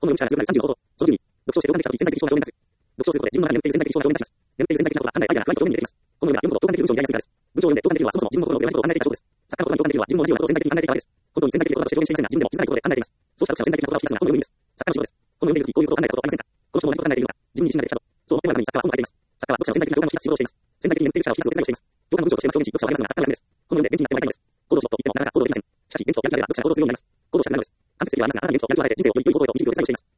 この容疑者が強くなる30のこと、その時に、読書をして動画できたとき潜在的障害を表現する。読書をすることで自分の中に眠っている潜在的障害を表現します。眠っている潜在的なことが案内、アイデア、不安と表現に出てきます。このような読むことを共感できる文章に出会いやすいからです。文章を読んで共感できるはそもそも自分の心の弱いことを案内できた証拠です。作家の言葉に共感できるは自分も同じようなことを潜在的に案内できたからです。本当に潜在的なこととして表現していませんが、自分でも気づかないことで案内できます。そうした読者は潜在的な言葉を聞き出すのが本を読んでいるとき、こういうことを案内できたことはありませんか？この人も同じことを案内できたことはありませんか？この人も同じことを案内できたことはありませんか？自分に自信ができたと。そう思ってはなのに作家は本を書いています。作家は読者の潜在的な共感を引き出す仕事をしています。潜在的に眠っている者を引き出すお手伝いをしています。共感の文章としての表現し、読者を励ますのが作家の役目です。このように元気になってもらいたいのです。行動しろと言ってもなかなか行動できません。しかし、元気とやる気があれば読者が行動するようになります。行動するようになります。間接的ではありますが、あなたに元気とやる気を与えて人生をより良い行動へと導くように最後しています。